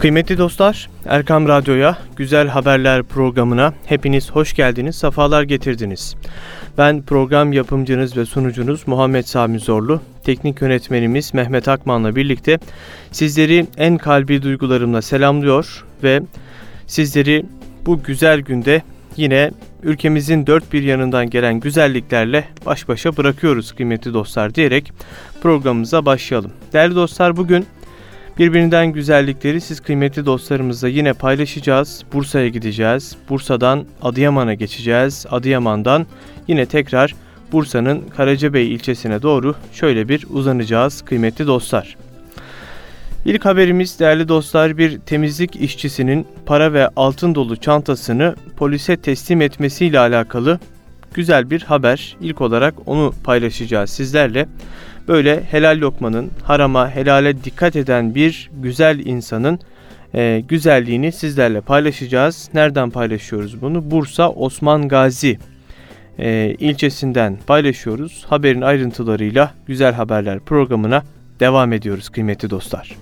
Kıymetli dostlar, Erkam Radyo'ya, Güzel Haberler programına hepiniz hoş geldiniz, sefalar getirdiniz. Ben program yapımcınız ve sunucunuz Muhammed Sami Zorlu, teknik yönetmenimiz Mehmet Akman'la birlikte sizleri en kalbi duygularımla selamlıyor ve sizleri bu güzel günde yine ülkemizin dört bir yanından gelen güzelliklerle baş başa bırakıyoruz kıymetli dostlar diyerek programımıza başlayalım. Değerli dostlar, bugün birbirinden güzellikleri siz kıymetli dostlarımızla yine paylaşacağız. Bursa'ya gideceğiz. Bursa'dan Adıyaman'a geçeceğiz. Adıyaman'dan yine tekrar Bursa'nın Karacabey ilçesine doğru şöyle bir uzanacağız kıymetli dostlar. İlk haberimiz değerli dostlar, bir temizlik işçisinin para ve altın dolu çantasını polise teslim etmesiyle alakalı güzel bir haber. İlk olarak onu paylaşacağız sizlerle. Böyle helal lokmanın, harama, helale dikkat eden bir güzel insanın güzelliğini sizlerle paylaşacağız. Nereden paylaşıyoruz bunu? Bursa Osman Gazi ilçesinden paylaşıyoruz. Haberin ayrıntılarıyla Güzel Haberler programına devam ediyoruz kıymetli dostlar.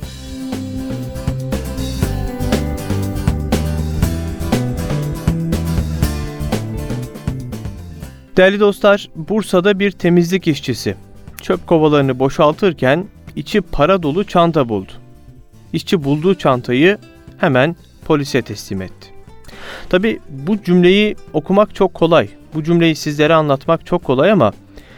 Değerli dostlar, Bursa'da bir temizlik işçisi çöp kovalarını boşaltırken içi para dolu çanta buldu. İşçi bulduğu çantayı hemen polise teslim etti. Tabii bu cümleyi okumak çok kolay. Bu cümleyi sizlere anlatmak çok kolay ama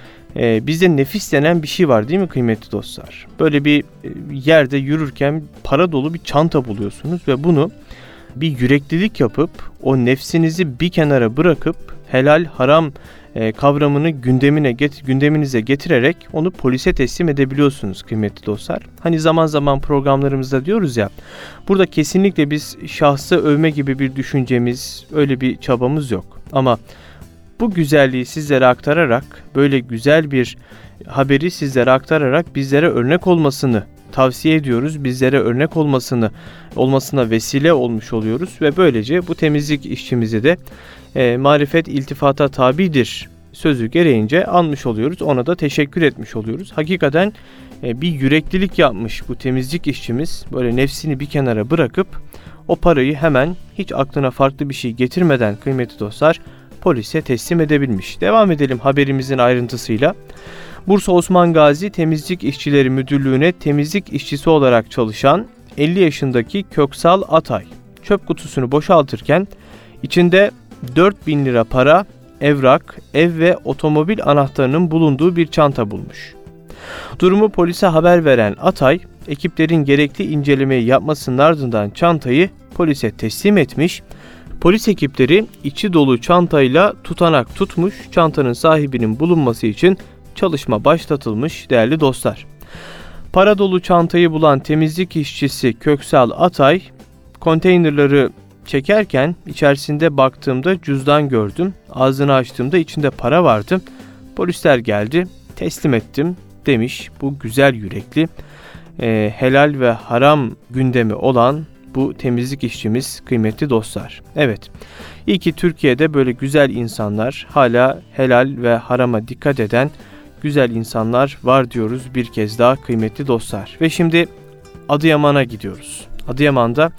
bizde nefis denen bir şey var değil mi kıymetli dostlar? Böyle bir yerde yürürken para dolu bir çanta buluyorsunuz ve bunu bir yüreklilik yapıp o nefsinizi bir kenara bırakıp helal haram kavramını gündeminize getirerek onu polise teslim edebiliyorsunuz kıymetli dostlar. Hani zaman zaman programlarımızda diyoruz ya, burada kesinlikle biz şahsı övme gibi bir düşüncemiz, öyle bir çabamız yok. Ama bu güzelliği sizlere aktararak, böyle güzel bir haberi sizlere aktararak bizlere örnek olmasını tavsiye ediyoruz. Bizlere örnek olmasına vesile olmuş oluyoruz ve böylece bu temizlik işçimizi de marifet iltifata tabidir sözü gereğince anmış oluyoruz. Ona da teşekkür etmiş oluyoruz. Hakikaten bir yüreklilik yapmış bu temizlik işçimiz. Böyle nefsini bir kenara bırakıp o parayı hemen hiç aklına farklı bir şey getirmeden kıymetli dostlar polise teslim edebilmiş. Devam edelim haberimizin ayrıntısıyla. Bursa Osman Gazi Temizlik İşçileri Müdürlüğü'ne temizlik işçisi olarak çalışan 50 yaşındaki Köksal Atay çöp kutusunu boşaltırken içinde 4.000 lira para, evrak, ev ve otomobil anahtarının bulunduğu bir çanta bulmuş. Durumu polise haber veren Atay, ekiplerin gerekli incelemeyi yapmasının ardından çantayı polise teslim etmiş. Polis ekipleri içi dolu çantayla tutanak tutmuş, çantanın sahibinin bulunması için çalışma başlatılmış değerli dostlar. Para dolu çantayı bulan temizlik işçisi Köksal Atay, konteynerları çekerken içerisinde baktığımda cüzdan gördüm. Ağzını açtığımda içinde para vardı. Polisler geldi, teslim ettim demiş bu güzel yürekli, helal ve haram gündemi olan bu temizlik işçimiz kıymetli dostlar. Evet, iyi ki Türkiye'de böyle güzel insanlar, hala helal ve harama dikkat eden güzel insanlar var diyoruz bir kez daha kıymetli dostlar. Ve şimdi Adıyaman'a gidiyoruz. Adıyaman'da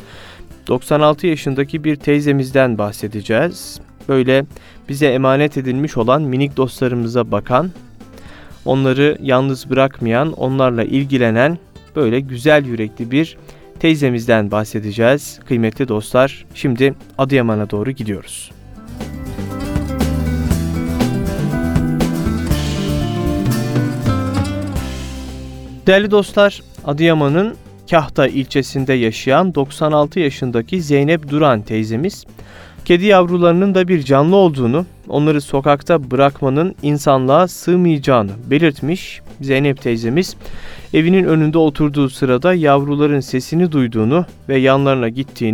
96 yaşındaki bir teyzemizden bahsedeceğiz. Böyle bize emanet edilmiş olan minik dostlarımıza bakan, onları yalnız bırakmayan, onlarla ilgilenen böyle güzel yürekli bir teyzemizden bahsedeceğiz kıymetli dostlar. Şimdi Adıyaman'a doğru gidiyoruz. Değerli dostlar, Adıyaman'ın Kahta ilçesinde yaşayan 96 yaşındaki Zeynep Duran teyzemiz, kedi yavrularının da bir canlı olduğunu, onları sokakta bırakmanın insanlığa sığmayacağını belirtmiş. Zeynep teyzemiz, evinin önünde oturduğu sırada yavruların sesini duyduğunu ve yanlarına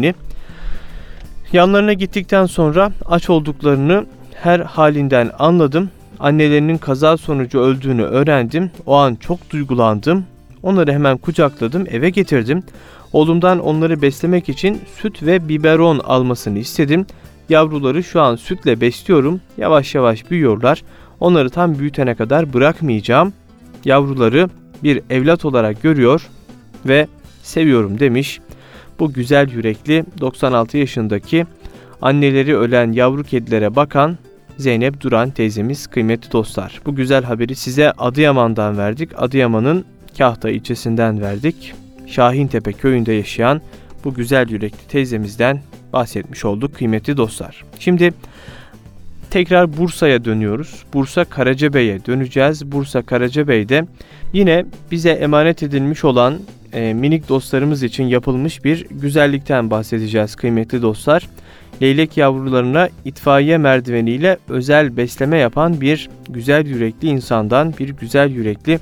gittikten sonra aç olduklarını her halinden anladım. Annelerinin kaza sonucu öldüğünü öğrendim. O an çok duygulandım. Onları hemen kucakladım, eve getirdim. Oğlumdan onları beslemek için süt ve biberon almasını istedim. Yavruları şu an sütle besliyorum. Yavaş yavaş büyüyorlar. Onları tam büyütene kadar bırakmayacağım. Yavruları bir evlat olarak görüyor ve seviyorum demiş. bu güzel yürekli 96 yaşındaki anneleri ölen yavru kedilere bakan Zeynep Duran teyzemiz kıymetli dostlar. Bu güzel haberi size Adıyaman'dan verdik. Adıyaman'ın Kahta ilçesinden verdik. Şahintepe köyünde yaşayan bu güzel yürekli teyzemizden bahsetmiş olduk kıymetli dostlar. Şimdi tekrar Bursa'ya dönüyoruz. Bursa Karacabey'e döneceğiz. Bursa Karacabey'de yine bize emanet edilmiş olan minik dostlarımız için yapılmış bir güzellikten bahsedeceğiz kıymetli dostlar. Leylek yavrularına itfaiye merdiveniyle özel besleme yapan bir güzel yürekli insandan, bir güzel yürekli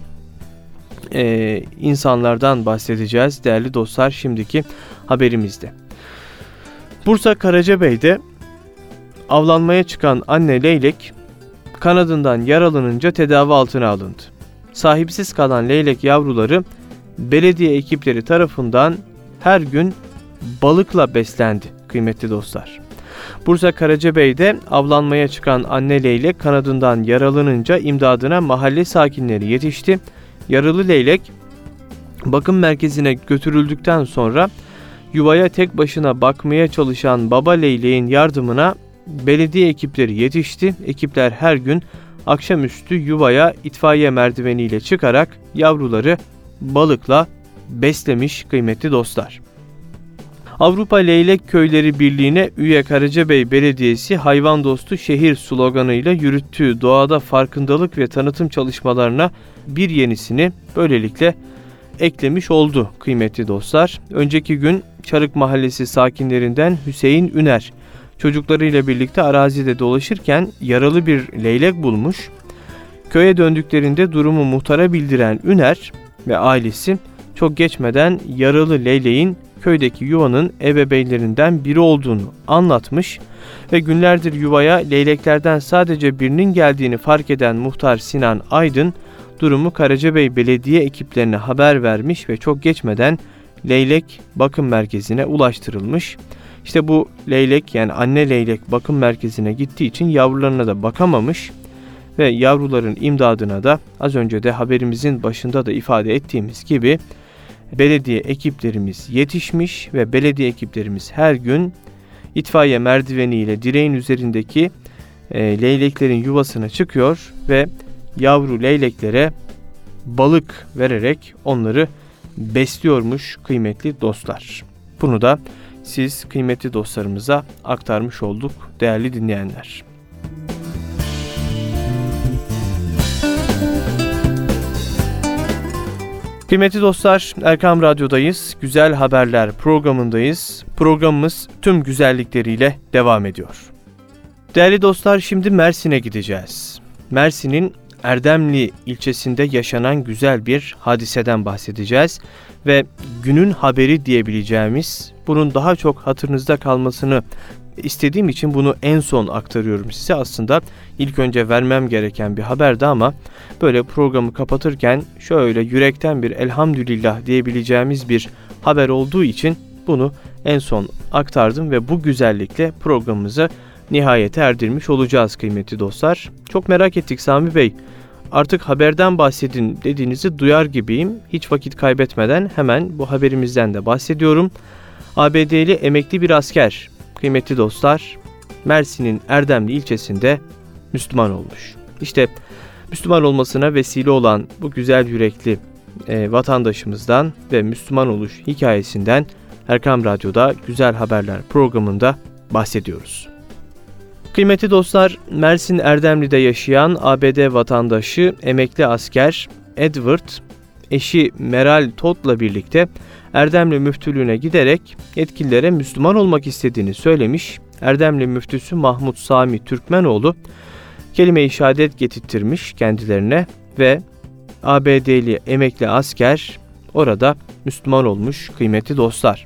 insanlardan bahsedeceğiz değerli dostlar şimdiki haberimizde. Bursa Karacabey'de avlanmaya çıkan anne leylek kanadından yaralanınca tedavi altına alındı. Sahipsiz kalan leylek yavruları belediye ekipleri tarafından her gün balıkla beslendi kıymetli dostlar. Bursa Karacabey'de avlanmaya çıkan anne leylek kanadından yaralanınca imdadına mahalle sakinleri yetişti. Yaralı leylek bakım merkezine götürüldükten sonra yuvaya tek başına bakmaya çalışan baba leyleğin yardımına belediye ekipleri yetişti. Ekipler her gün akşamüstü yuvaya itfaiye merdiveniyle çıkarak yavruları balıkla beslemiş kıymetli dostlar. Avrupa Leylek Köyleri Birliği'ne üye Karacabey Belediyesi hayvan dostu şehir sloganıyla yürüttüğü doğada farkındalık ve tanıtım çalışmalarına bir yenisini böylelikle eklemiş oldu kıymetli dostlar. Önceki gün Çarık Mahallesi sakinlerinden Hüseyin Üner çocuklarıyla birlikte arazide dolaşırken yaralı bir leylek bulmuş. Köye döndüklerinde durumu muhtara bildiren Üner ve ailesi çok geçmeden yaralı leyleğin köydeki yuvanın ebeveynlerinden biri olduğunu anlatmış ve günlerdir yuvaya leyleklerden sadece birinin geldiğini fark eden muhtar Sinan Aydın durumu Karacabey Belediye ekiplerine haber vermiş ve çok geçmeden leylek bakım merkezine ulaştırılmış. İşte bu leylek yani anne leylek bakım merkezine gittiği için yavrularına da bakamamış ve yavruların imdadına da az önce de haberimizin başında da ifade ettiğimiz gibi belediye ekiplerimiz yetişmiş ve belediye ekiplerimiz her gün itfaiye merdiveniyle direğin üzerindeki leyleklerin yuvasına çıkıyor ve yavru leyleklere balık vererek onları besliyormuş kıymetli dostlar. Bunu da siz kıymetli dostlarımıza aktarmış olduk değerli dinleyenler. Kıymetli dostlar, Erkam Radyo'dayız. Güzel Haberler programındayız. Programımız tüm güzellikleriyle devam ediyor. Değerli dostlar, şimdi Mersin'e gideceğiz. Mersin'in Erdemli ilçesinde yaşanan güzel bir hadiseden bahsedeceğiz. Ve günün haberi diyebileceğimiz, bunun daha çok hatırınızda kalmasını istediğim için bunu en son aktarıyorum size. Aslında ilk önce vermem gereken bir haberdi ama böyle programı kapatırken şöyle yürekten bir elhamdülillah diyebileceğimiz bir haber olduğu için bunu en son aktardım ve bu güzellikle programımızı nihayete erdirmiş olacağız kıymetli dostlar. Çok merak ettik Sami Bey. Artık haberden bahsedin dediğinizi duyar gibiyim. Hiç vakit kaybetmeden hemen bu haberimizden de bahsediyorum. ABD'li emekli bir asker kıymetli dostlar Mersin'in Erdemli ilçesinde Müslüman olmuş. İşte Müslüman olmasına vesile olan bu güzel yürekli vatandaşımızdan ve Müslüman oluş hikayesinden Erkam Radyo'da Güzel Haberler programında bahsediyoruz. Kıymetli dostlar, Mersin Erdemli'de yaşayan ABD vatandaşı emekli asker Edward, eşi Meral Todd'la birlikte Erdemli müftülüğüne giderek yetkililere Müslüman olmak istediğini söylemiş. Erdemli müftüsü Mahmut Sami Türkmenoğlu kelime-i şehadet getirttirmiş kendilerine ve ABD'li emekli asker orada Müslüman olmuş kıymetli dostlar.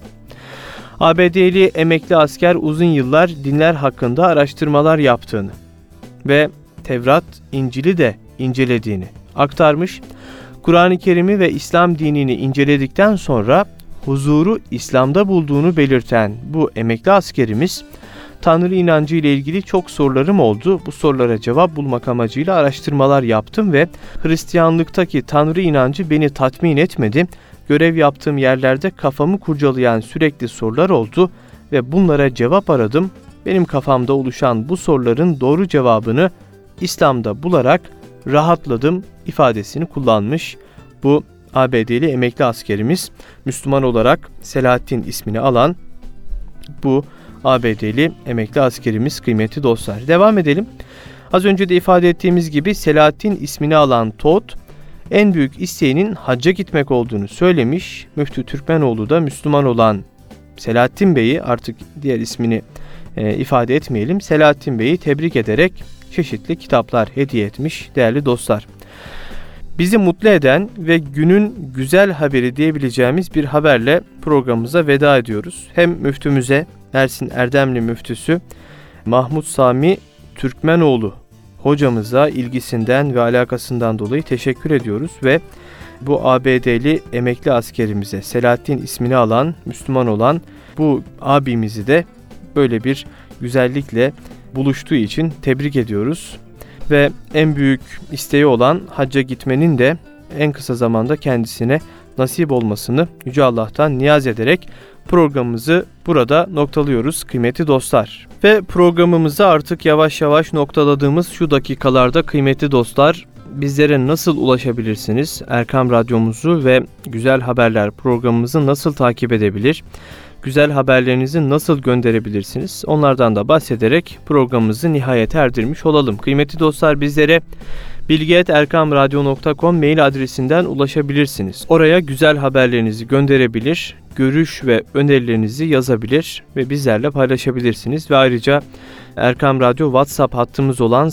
ABD'li emekli asker uzun yıllar dinler hakkında araştırmalar yaptığını ve Tevrat, İncil'i de incelediğini aktarmış. Kur'an-ı Kerim'i ve İslam dinini inceledikten sonra huzuru İslam'da bulduğunu belirten bu emekli askerimiz, Tanrı inancı ile ilgili çok sorularım oldu. Bu sorulara cevap bulmak amacıyla araştırmalar yaptım ve Hristiyanlıktaki Tanrı inancı beni tatmin etmedi. görev yaptığım yerlerde kafamı kurcalayan sürekli sorular oldu ve bunlara cevap aradım. Benim kafamda oluşan bu soruların doğru cevabını İslam'da bularak rahatladım ifadesini kullanmış. Bu ABD'li emekli askerimiz, Müslüman olarak Selahattin ismini alan bu ABD'li emekli askerimiz kıymetli dostlar. Devam edelim. Az önce de ifade ettiğimiz gibi Selahattin ismini alan Todd, en büyük isteğinin hacca gitmek olduğunu söylemiş. Müftü Türkmenoğlu da Müslüman olan Selahattin Bey'i, artık diğer ismini ifade etmeyelim, Selahattin Bey'i tebrik ederek çeşitli kitaplar hediye etmiş değerli dostlar. Bizi mutlu eden ve günün güzel haberi diyebileceğimiz bir haberle programımıza veda ediyoruz. Hem müftümüze, Mersin Erdemli müftüsü Mahmut Sami Türkmenoğlu hocamıza ilgisinden ve alakasından dolayı teşekkür ediyoruz ve bu ABD'li emekli askerimize, Selahattin ismini alan, Müslüman olan bu abimizi de böyle bir güzellikle buluştuğu için tebrik ediyoruz. Ve en büyük isteği olan hacca gitmenin de en kısa zamanda kendisine nasip olmasını Yüce Allah'tan niyaz ederek programımızı burada noktalıyoruz kıymetli dostlar. Ve programımızı artık yavaş yavaş noktaladığımız şu dakikalarda kıymetli dostlar, bizlere nasıl ulaşabilirsiniz? Erkam Radyomuzu ve Güzel Haberler programımızı nasıl takip edebilir? Güzel haberlerinizi nasıl gönderebilirsiniz? Onlardan da bahsederek programımızı nihayete erdirmiş olalım. Kıymetli dostlar, bizlere bilgi@erkamradyo.com mail adresinden ulaşabilirsiniz. Oraya güzel haberlerinizi gönderebilir, görüş ve önerilerinizi yazabilir ve bizlerle paylaşabilirsiniz. Ve ayrıca Erkam Radyo WhatsApp hattımız olan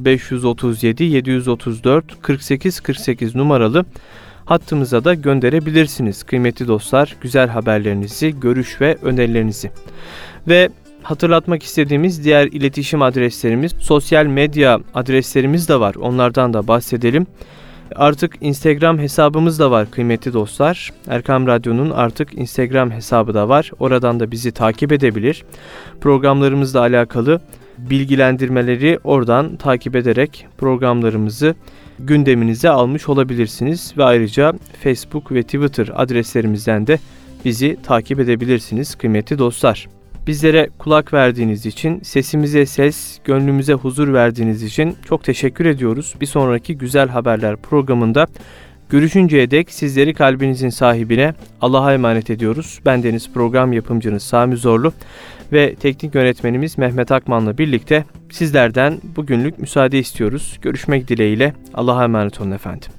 0537 734 48 48 numaralı hattımıza da gönderebilirsiniz kıymetli dostlar, güzel haberlerinizi, görüş ve önerilerinizi. Ve hatırlatmak istediğimiz diğer iletişim adreslerimiz, sosyal medya adreslerimiz de var. Onlardan da bahsedelim. Artık Instagram hesabımız da var kıymetli dostlar. Erkam Radyo'nun artık Instagram hesabı da var. Oradan da bizi takip edebilir. Programlarımızla alakalı bilgilendirmeleri oradan takip ederek programlarımızı gündeminize almış olabilirsiniz. Ve ayrıca Facebook ve Twitter adreslerimizden de bizi takip edebilirsiniz kıymetli dostlar. Bizlere kulak verdiğiniz için, sesimize ses, gönlümüze huzur verdiğiniz için çok teşekkür ediyoruz. Bir sonraki Güzel Haberler programında görüşünceye dek sizleri kalbinizin sahibine Allah'a emanet ediyoruz. Bendeniz program yapımcınız Sami Zorlu ve teknik yönetmenimiz Mehmet Akman'la birlikte sizlerden bugünlük müsaade istiyoruz. Görüşmek dileğiyle, Allah'a emanet olun efendim.